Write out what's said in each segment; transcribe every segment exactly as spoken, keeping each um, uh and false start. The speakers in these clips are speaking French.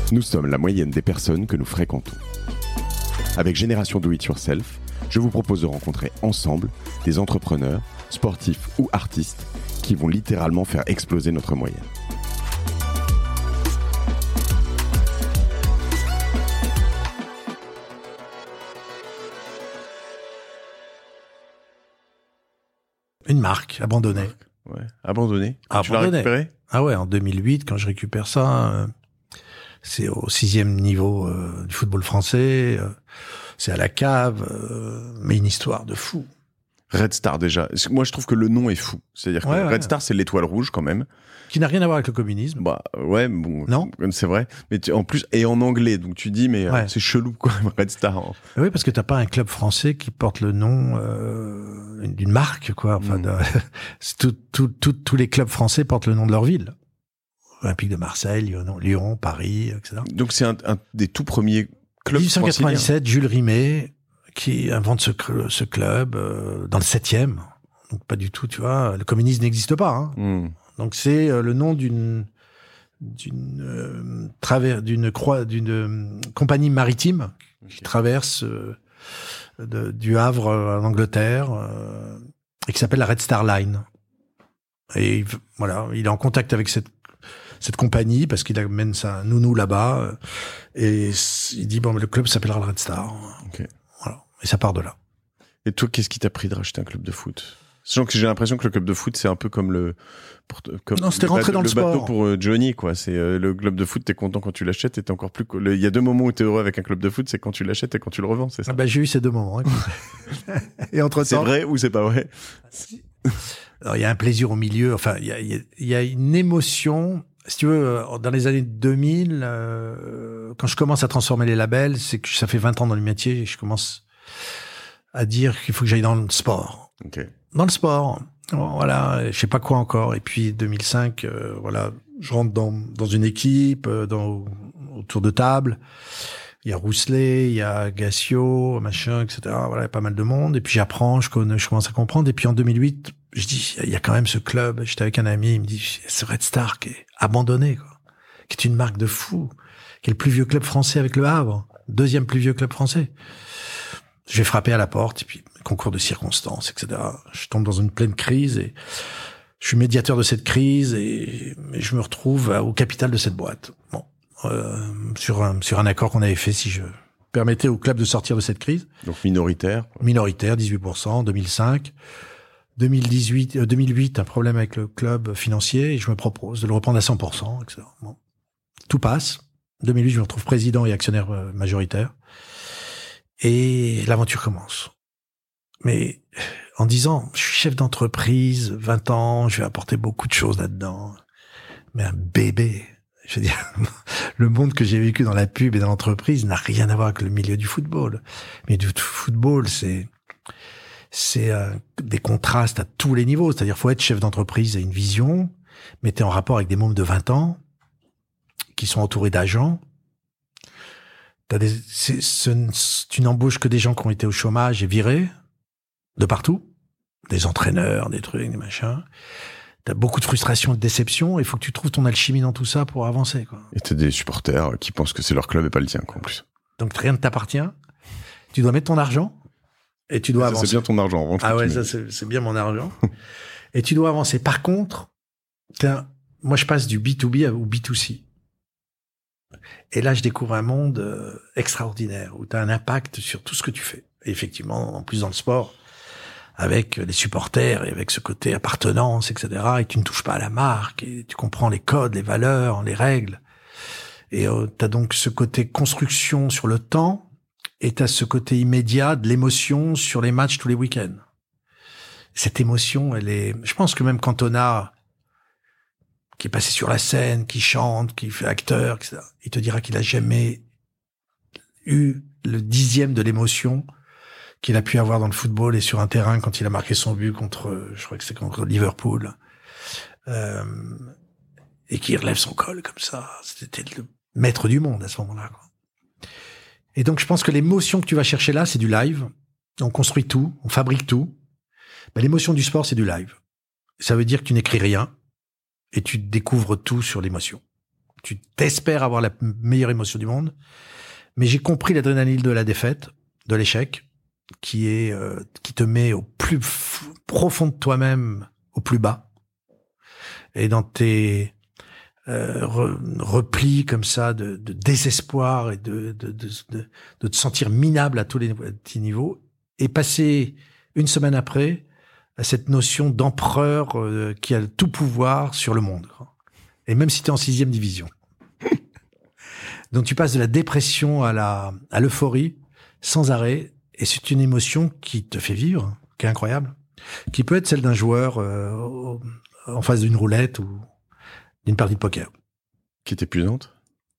Nous sommes la moyenne des personnes que nous fréquentons. Avec Génération Do It Yourself, je vous propose de rencontrer ensemble des entrepreneurs, sportifs ou artistes qui vont littéralement faire exploser notre moyenne. Une marque abandonnée. Ouais, abandonnée. Abandonnée. Tu l'as récupérée ? Ah ouais, en deux mille huit, quand je récupère ça, euh, c'est au sixième niveau euh, du football français. Euh, c'est à la cave, euh, mais une histoire de fou. Red Star déjà. Moi, je trouve que le nom est fou. C'est-à-dire que ouais, Red ouais. Star, c'est l'étoile rouge quand même. Qui n'a rien à voir avec le communisme. Bah ouais, bon, non, c'est vrai. Mais tu, en plus, et en anglais, donc tu dis, mais ouais. euh, c'est chelou quoi, Red Star. Hein. Oui, parce que t'as pas un club français qui porte le nom euh, d'une marque, quoi. Enfin, mmh. de, tout, tout, tout, tous les clubs français portent le nom de leur ville. Olympique de Marseille, Lyon, Lyon Paris, et cetera. Donc c'est un, un des tout premiers clubs. dix-huit cent quatre-vingt-dix-sept, Jules Rimet qui invente ce, ce club euh, dans le septième. Donc pas du tout, tu vois. Le communisme n'existe pas. Hein. Mmh. Donc c'est euh, le nom d'une d'une euh, travers d'une croix d'une euh, compagnie maritime okay. qui traverse euh, de, du Havre en Angleterre euh, et qui s'appelle la Red Star Line. Et voilà, il est en contact avec cette cette compagnie parce qu'il amène sa nounou là-bas euh, et il dit bon le club s'appellera le Red Star. Okay. Voilà, et ça part de là. Et toi, qu'est-ce qui t'a pris de racheter un club de foot? Sachant que j'ai l'impression que le club de foot, c'est un peu comme le, pour, comme non, c'était le, rentré dans le, le sport. bateau pour euh, Johnny, quoi. C'est euh, le club de foot, t'es content quand tu l'achètes et t'es encore plus. Le, il y a deux moments où t'es heureux avec un club de foot, c'est quand tu l'achètes et quand tu le revends, c'est ça. Ah bah, j'ai eu ces deux moments. Hein. Et entre temps, c'est vrai ou c'est pas vrai? Alors il y a un plaisir au milieu. Enfin, il y a, il y a, il y a une émotion. Si tu veux, dans les années deux mille, euh, quand je commence à transformer les labels, c'est que ça fait vingt ans dans le métier et je commence à dire qu'il faut que j'aille dans le sport. Okay. Dans le sport. Voilà, je sais pas quoi encore. Et puis deux mille cinq, euh, voilà, je rentre dans dans une équipe, euh, dans autour de table. Il y a Rousselet, il y a Gassio, machin, et cetera. Voilà, il y a pas mal de monde. Et puis j'apprends, je connais, je commence à comprendre. Et puis en deux mille huit, je dis, il y a quand même ce club. J'étais avec un ami, il me dit, ce Red Star qui est abandonné, quoi, qui est une marque de fou, qui est le plus vieux club français avec le Havre, deuxième plus vieux club français. Je vais frapper à la porte, et puis concours de circonstances, et cetera. Je tombe dans une pleine crise et je suis médiateur de cette crise et, et je me retrouve au capital de cette boîte. Bon, euh, sur un sur un accord qu'on avait fait, si je permettais au club de sortir de cette crise. Donc minoritaire. Minoritaire, dix-huit pour cent, deux mille cinq. deux mille dix-huit, euh, deux mille huit, un problème avec le club financier et je me propose de le reprendre à cent pour cent, et cetera. Bon. Tout passe. deux mille huit, je me retrouve président et actionnaire euh, majoritaire. Et l'aventure commence. Mais en disant, je suis chef d'entreprise, vingt ans, je vais apporter beaucoup de choses là-dedans. Mais un bébé, je veux dire, le monde que j'ai vécu dans la pub et dans l'entreprise n'a rien à voir avec le milieu du football. Mais du football, c'est c'est euh, des contrastes à tous les niveaux. C'est-à-dire, faut être chef d'entreprise et une vision, mais t'es en rapport avec des mômes de vingt ans qui sont entourés d'agents. T'as des, c'est, c'est, tu n'embauches que des gens qui ont été au chômage et virés de partout, des entraîneurs, des trucs, des machins. T'as beaucoup de frustration, de déception. Il faut que tu trouves ton alchimie dans tout ça pour avancer, quoi. Et t'as des supporters qui pensent que c'est leur club et pas le tien, quoi, en plus. Donc rien ne t'appartient. Tu dois mettre ton argent et tu dois ça, avancer. C'est bien ton argent. En ah ouais, ça c'est, c'est bien mon argent. Et tu dois avancer. Par contre, un, moi je passe du B deux B au B deux C. Et là, je découvre un monde euh, extraordinaire où tu as un impact sur tout ce que tu fais. Et effectivement, en plus dans le sport, avec les supporters et avec ce côté appartenance, et cetera. Et tu ne touches pas à la marque et tu comprends les codes, les valeurs, les règles. Et euh, tu as donc ce côté construction sur le temps et tu as ce côté immédiat de l'émotion sur les matchs tous les week-ends. Cette émotion, elle est... Je pense que même Cantona, qui est passé sur la scène, qui chante, qui fait acteur, et cetera, il te dira qu'il a jamais eu le dixième de l'émotion qu'il a pu avoir dans le football et sur un terrain quand il a marqué son but contre, je crois que c'est contre Liverpool, euh, et qui relève son col comme ça. C'était le maître du monde à ce moment-là, quoi. Et donc, je pense que l'émotion que tu vas chercher là, c'est du live. On construit tout, on fabrique tout. Ben, l'émotion du sport, c'est du live. Ça veut dire que tu n'écris rien et tu découvres tout sur l'émotion. tu t'espères avoir la meilleure émotion du monde. Mais j'ai compris l'adrénaline de la défaite, de l'échec, qui est euh, qui te met au plus f- profond de toi-même, au plus bas, et dans tes euh, re- replis comme ça de, de désespoir et de de, de de de te sentir minable à tous les petits niveaux, et passer une semaine après à cette notion d'empereur euh, qui a tout pouvoir sur le monde, quoi. Et même si tu es en sixième division. Donc tu passes de la dépression à la à l'euphorie sans arrêt. Et c'est une émotion qui te fait vivre, qui est incroyable, qui peut être celle d'un joueur euh, en face d'une roulette ou d'une partie de poker. Qui est épuisante ?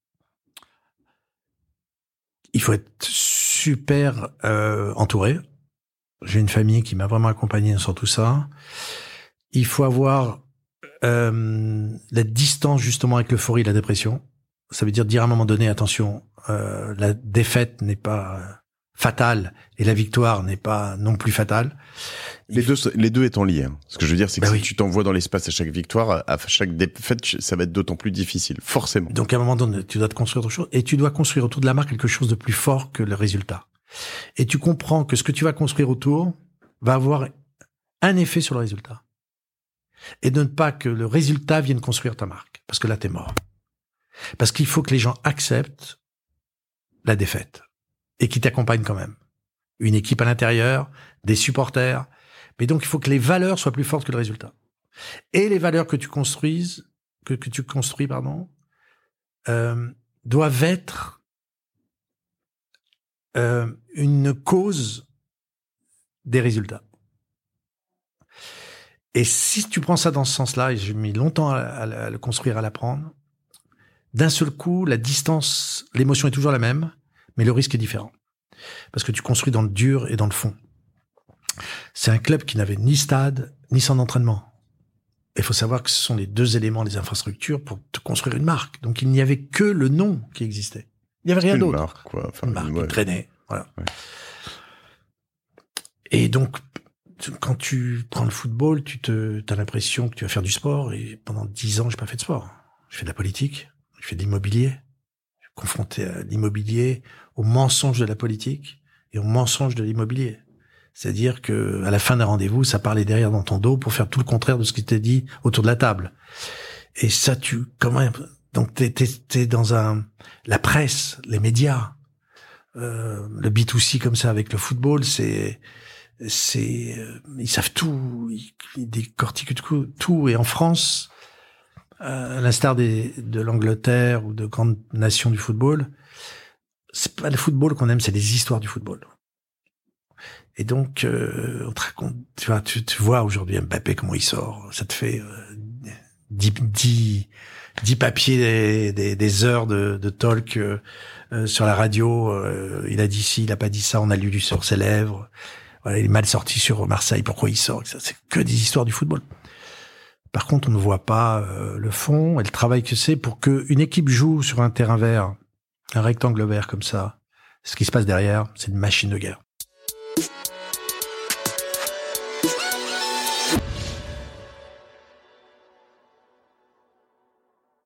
Il faut être super euh, entouré. J'ai une famille qui m'a vraiment accompagné sur tout ça. Il faut avoir euh, la distance justement avec l'euphorie et la dépression. Ça veut dire dire à un moment donné, attention, euh, la défaite n'est pas... Euh, fatale et la victoire n'est pas non plus fatale. Les deux, les deux étant liés. Hein. Ce que je veux dire, c'est que bah si oui. tu t'envoies dans l'espace à chaque victoire, à chaque défaite, ça va être d'autant plus difficile, forcément. Donc à un moment donné, tu dois te construire autre chose et tu dois construire autour de la marque quelque chose de plus fort que le résultat. Et tu comprends que ce que tu vas construire autour va avoir un effet sur le résultat. Et de ne pas que le résultat vienne construire ta marque, parce que là t'es mort. Parce qu'il faut que les gens acceptent la défaite. Et qui t'accompagne quand même. Une équipe à l'intérieur, des supporters. Mais donc, il faut que les valeurs soient plus fortes que le résultat. Et les valeurs que tu construises, que, que tu construis, pardon, euh, doivent être euh, une cause des résultats. Et si tu prends ça dans ce sens-là, et j'ai mis longtemps à, à, à le construire, à l'apprendre, d'un seul coup, la distance, l'émotion est toujours la même, mais le risque est différent. Parce que tu construis dans le dur et dans le fond. C'est un club qui n'avait ni stade, ni centre d'entraînement. Il faut savoir que ce sont les deux éléments des infrastructures pour te construire une marque. Donc, il n'y avait que le nom qui existait. Il n'y avait rien une d'autre. Marque, quoi. Enfin, une marque ouais. qui traînait. Voilà. Ouais. Et donc, quand tu prends le football, tu te, t'as l'impression que tu vas faire du sport. Et pendant dix ans, j'ai pas fait de sport. J'ai fait de la politique. J'ai fait de l'immobilier. Confronté à l'immobilier, au mensonge de la politique et au mensonge de l'immobilier. C'est-à-dire que à la fin d'un rendez-vous, ça parlait derrière dans ton dos pour faire tout le contraire de ce qui t'est dit autour de la table. Et ça, tu comment donc t'es t'es, t'es dans un la presse, les médias, euh, le B deux C comme ça avec le football, c'est c'est euh, ils savent tout, ils, ils décortiquent tout, tout. Et en France, à l'instar des, de l'Angleterre ou de grandes nations du football, c'est pas le football qu'on aime, c'est les histoires du football. Et donc, euh, on te raconte, tu vois, tu, tu vois aujourd'hui Mbappé comment il sort, ça te fait euh, dix, dix, dix papiers, des, des, des heures de, de talk euh, euh, sur la radio. Euh, il a dit ci, il a pas dit ça, on a lu sur ses lèvres. Voilà, il est mal sorti sur Marseille, pourquoi il sort, ça, c'est que des histoires du football. Par contre, on ne voit pas euh, le fond et le travail que c'est pour qu'une équipe joue sur un terrain vert, un rectangle vert comme ça. Ce qui se passe derrière, c'est une machine de guerre.